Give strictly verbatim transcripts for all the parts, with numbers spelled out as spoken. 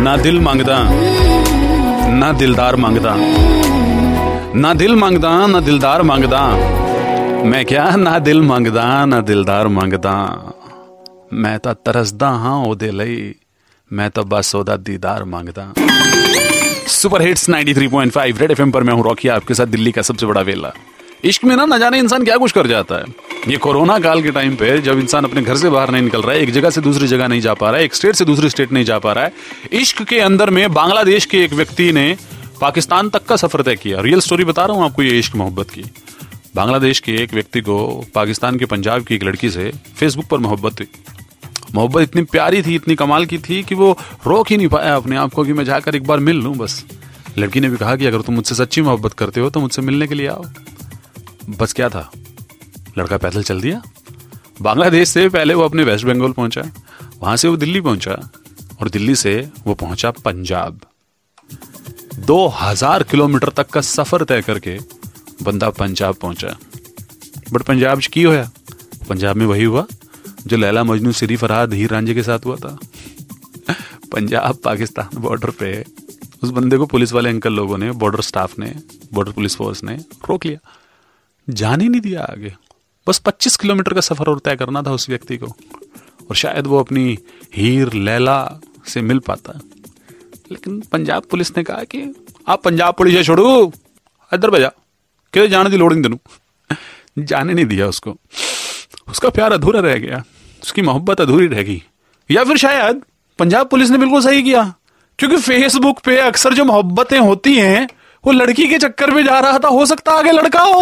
ना दिल मंगदा ना दिलदार मंगदा, ना दिल मंगदा ना दिलदार मंगदा, मैं क्या ना दिल मंगदा ना दिलदार मंगदा, मैं तो तरसदा हाँ ओदे लई, मैं तो बस ओदा दीदार मंगदा। Super hits ninety three point five red FM पर मैं हूं रॉकी, आपके साथ दिल्ली का सबसे बड़ा वेला। इश्क में ना न जाने इंसान क्या कुछ कर जाता है। ये कोरोना काल के टाइम पे जब इंसान अपने घर से बाहर नहीं निकल रहा है, एक जगह से दूसरी जगह नहीं जा पा रहा है, एक स्टेट से दूसरी स्टेट नहीं जा पा रहा है, इश्क के अंदर में बांग्लादेश के एक व्यक्ति ने पाकिस्तान तक का सफर तय किया। रियल स्टोरी बता रहा हूं आपको ये इश्क मोहब्बत की। बांग्लादेश के एक व्यक्ति को पाकिस्तान के पंजाब की एक लड़की से फेसबुक पर मोहब्बत थी। मोहब्बत इतनी प्यारी थी, इतनी कमाल की थी कि वो रोक ही नहीं पाया अपने आप को कि मैं जाकर एक बार मिल लूं बस। लड़की ने भी कहा कि अगर तुम मुझसे सच्ची मोहब्बत करते हो तो मुझसे मिलने के लिए आओ। बस क्या था, लड़का पैदल चल दिया। बांग्लादेश से पहले वो अपने वेस्ट बंगाल पहुंचा, वहां से वो दिल्ली पहुंचा और दिल्ली से वो पहुंचा पंजाब। दो हजार किलोमीटर तक का सफर तय करके बंदा पंजाब पहुंचा। बट पंजाब की होया, पंजाब में वही हुआ जो लैला मजनू सिरी फरहाद हीर रांझे के साथ हुआ था। पंजाब पाकिस्तान बॉर्डर पे उस बंदे को पुलिस वाले अंकल लोगों ने, बॉर्डर स्टाफ ने, बॉर्डर पुलिस फोर्स ने रोक लिया, जाने नहीं दिया आगे। बस पच्चीस किलोमीटर का सफर और तय करना था उस व्यक्ति को, और शायद वो अपनी हीर लैला से मिल पाता। लेकिन पंजाब पुलिस ने कहा कि आप पंजाब पुलिस छोड़ो, इधर बजा कि जाने दी लोड़ नहीं तेनू। जाने नहीं दिया उसको। उसका प्यार अधूरा रह गया, उसकी मोहब्बत अधूरी रह गई। या फिर शायद पंजाब पुलिस ने बिल्कुल सही किया, क्योंकि फेसबुक पे अक्सर जो मोहब्बतें होती हैं वो लड़की के चक्कर में जा रहा था, हो सकता आगे लड़का हो।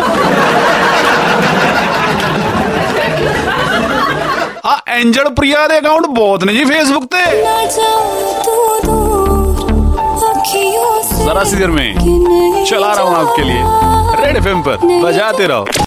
आ एंजल प्रिया दे अकाउंट बहुत ने जी फेसबुक पे। जरा सी देर में चला रहा हूं आपके लिए रेड एफएम पर, बजाते रहो।